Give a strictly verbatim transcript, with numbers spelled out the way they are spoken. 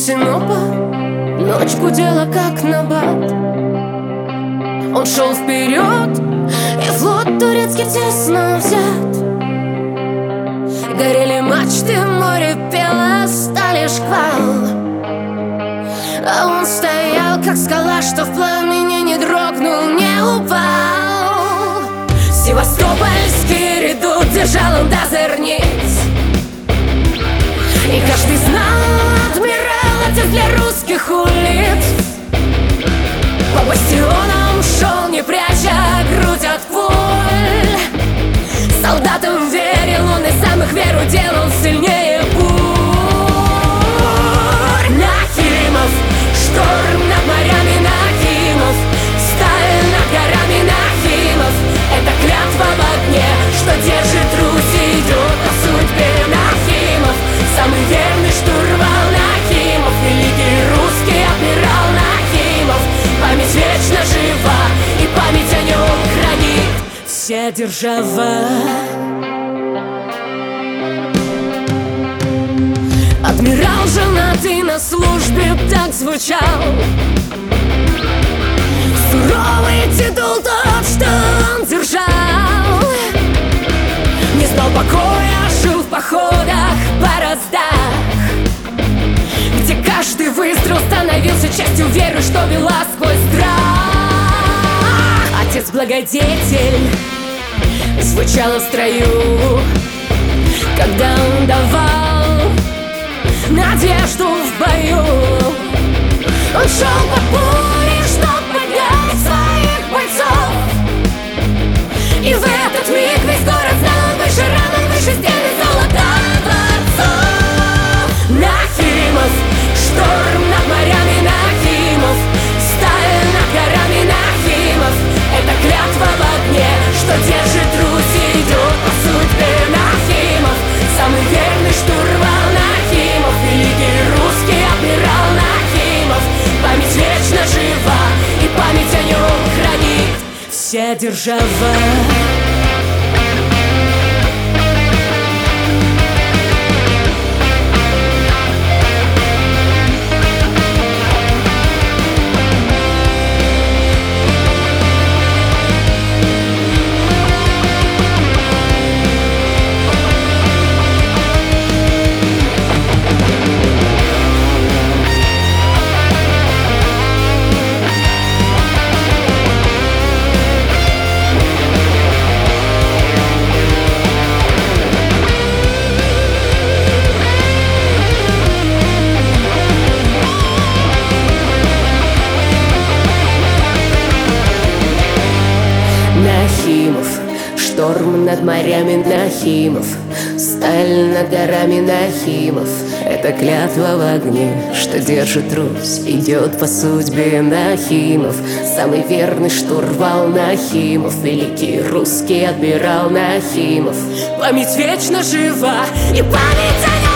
Синопа ночь гудела как набат. Он шел вперед, и флот турецкий тесно взят. Горели мачты, море пело, стали шквал. А он стоял, как скала, что в пламени не дрогнул, не упал. Севастопольский редут держал он до зерниц, и каждый знал, адмирал, отец для русских улиц. По бастионам шел, не пряча грудь от пуль. Солдатам верил он и сам их веру делал сильнее бурь. Нахимов, шторм над морями Нахимов, сталь над горами Нахимов. Это клятва в огне, что держит Русь и идет по судьбе Нахимов. Самый верный штурвал Нахимов, великий русский адмирал Нахимов. Память вечно жива, и память о нем хранит вся держава. Адмирал женатый на службе так звучал. Суровый титул тот, что он держал. Не знал покоя, жил в походах, бороздах, где каждый выстрел становился частью веры, что вела сквозь страх. Отец-благодетель звучал в строю, когда он давал надежду в бою. Он шел по буре, чтоб поднять своих бойцов, и в этот миг весь город знал, он выше ран, он выше стены золота дворцов. Нахимов, шторм над морями Нахимов, сталь над горами Нахимов. Это клятва в огне, что держит Русь и идет по судьбе Нахимов. Самый верный штурвал Нахимов, великий русский адмирал Нахимов. Память вечно жива, и память о нем хранит вся держава. Нахимов, шторм над морями Нахимов, сталь над горами Нахимов. Это клятва в огне, что держит Русь, идет по судьбе Нахимов. Самый верный штурвал Нахимов, великий русский адмирал Нахимов. Память вечно жива, и память о нем